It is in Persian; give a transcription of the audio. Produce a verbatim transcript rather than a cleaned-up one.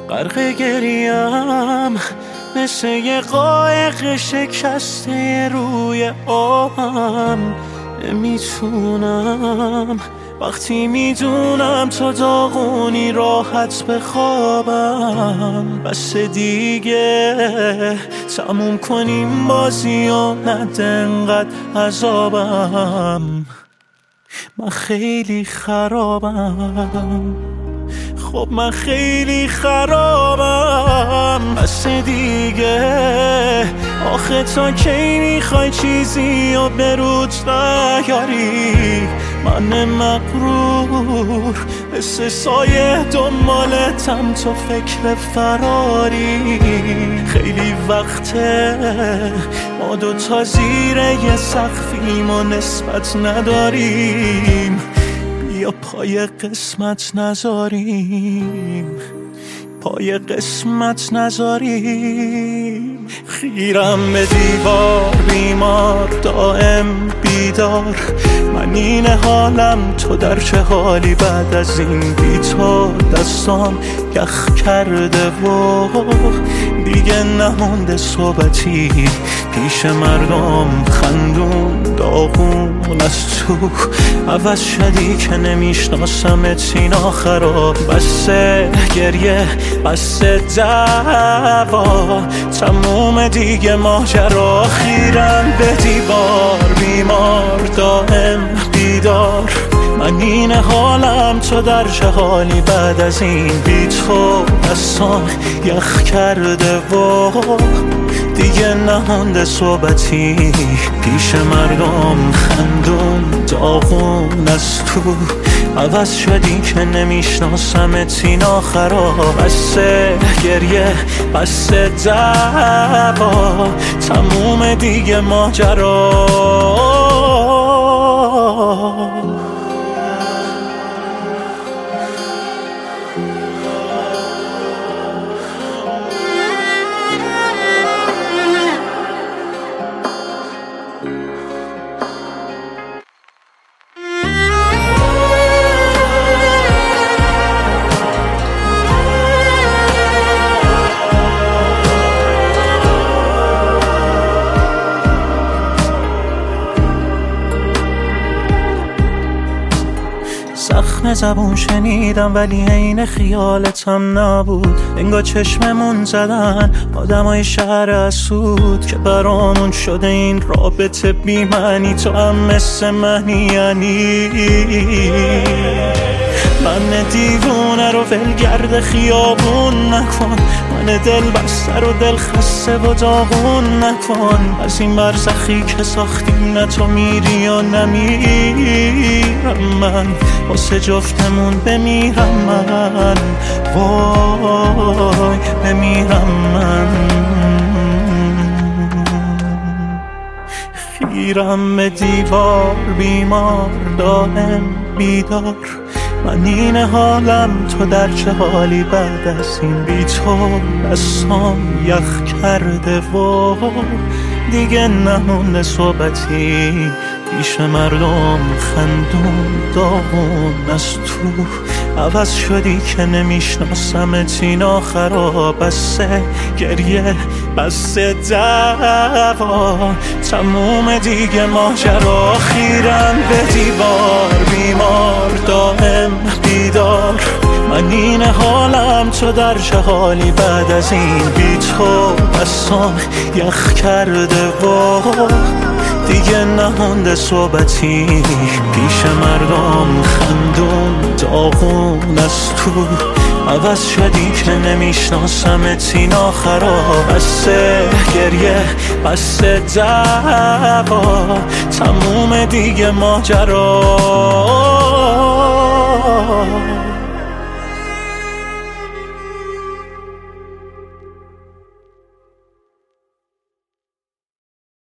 غرق گریم مثل یه قایق شکسته روی آبم. نمیتونم وقتی میدونم تو داغونی راحت بخوابم. بس دیگه تموم کنیم بازی و نده انقدر عذابم. من خیلی خرابم، خب من خیلی خرابم. بس دیگه آخه تا کی میخوای چیزی و برود نیاری؟ من مغرور مثل سایه دنبالتم تو فکر فراری. خیلی وقته ما دوتا زیر یه سقفیم و نسبت نداریم. بیا پای قسمت نذاریم، پای قسمت نذاریم. خیرم به دیوار بیمار دائم بیدار. من این حالم تو در چه حالی بعد از این بی تو؟ دستام یخ کرده و دیگه نمونده صحبتی پیش مردم. خندون داغون از تو عوض شدی که نمیشناسمت سینا خراب. بسه گریه بسه دعوا تموم دیگه ماجرا. خیرم به دیوار بیمار دائم بیدار. من این حالم تو در چه حالی بعد از این بی تو؟ دستان یخ کرده و دیگه نمونده صحبتی پیش مردم. خندون داغون از تو عوض شدی که نمیشناسمت سینا خراب. بسه گریه بسه دعوا تموم دیگه ماجرا. زخم زبون شنیدم ولی عین خیالتم نبود. انگار چشممون زدن آدمای شهر اسود که برامون شده این رابطه بی معنی. تو هم مثل منی یعنی من دیوونه رو ولگرد خیابون نکن. من دل بسته رو دل خسته و داغون نکن. از این برزخی که ساختیم نه تو میری یا نمیرم. من واسه جفتمون بمیرم من، وای بمیرم من. خیرم به دیوار بیمار دائم بیدار. من این حالم تو در چه حالی بعد از این بی تو؟ دستام یخ کرده و دیگه نمونده صحبتی پیش مردم. خندون داغون از تو عوض شدی که نمیشناسمت سینا خراب. بسه گریه بسه دعوا تموم دیگه ماجرا. خیرم به دیوار بیمار دائم بیدار. من این حالم تو در چه حالی بعد از این بی تو؟ دستام یخ کرده و دیگه نمونده صحبتی پیش مردم. خندون داغون از تو عوض شدی که نمیشناسمت سینا خراب. بسه گریه بسه دعوا تموم دیگه ماجرا.